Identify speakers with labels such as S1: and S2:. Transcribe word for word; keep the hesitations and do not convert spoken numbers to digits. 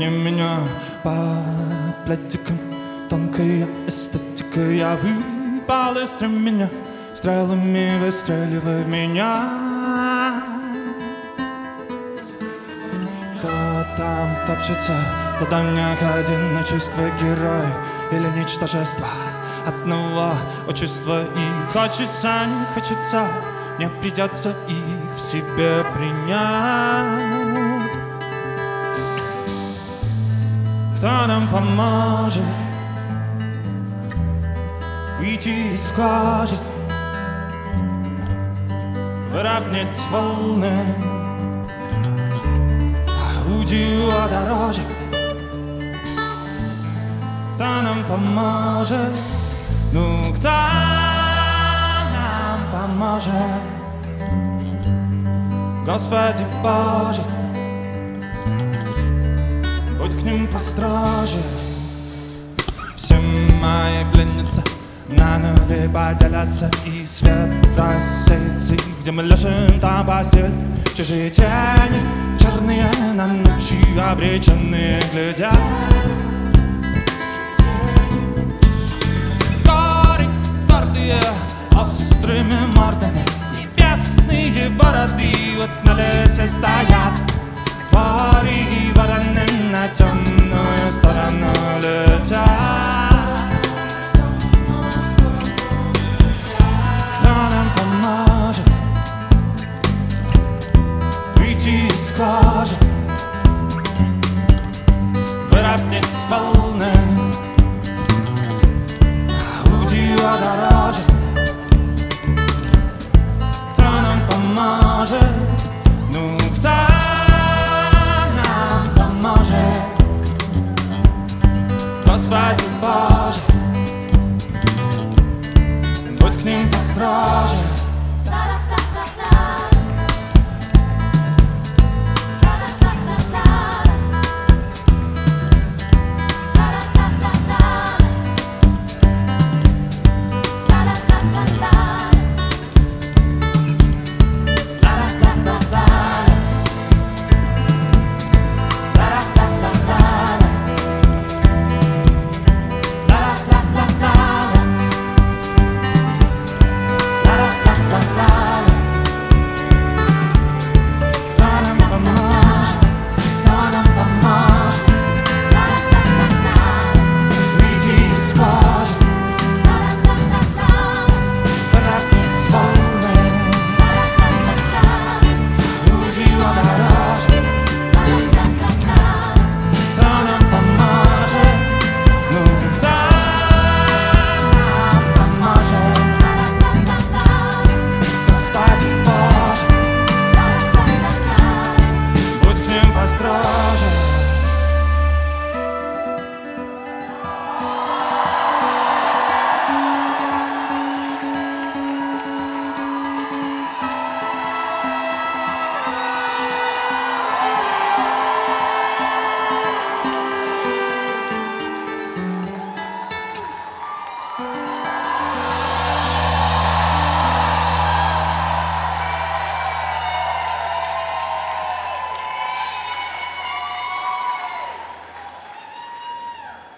S1: меня под пледиком. Тонкая эстетика, я выпал из стремения. Стрелами выстреливай в меня. Кто там топчется, кто там необходимо чувство героя или ничтожество одного отчества. И хочется, не хочется, мне придется их в себе принять. Кто нам поможет выйти из кожи, выровнять волны, аудио дороже? Кто нам поможет? Ну, кто нам поможет? Господи Боже, будь к ним построже. Все мои пленницы на нуле поделятся, и свет рассеется. Где мы лежим, там постель. Чужие тени, черные на ночи обреченные глядят. Горы гордые, острыми мордами, небесные бороды уткнулись и стоят. Воры и вороны на темную сторону летят. Кто нам поможет выйти из кожи, выровнять волны, аудио дороже? Кто нам поможет? Ну, кто нам поможет? Господи Боже, будь к ним построже.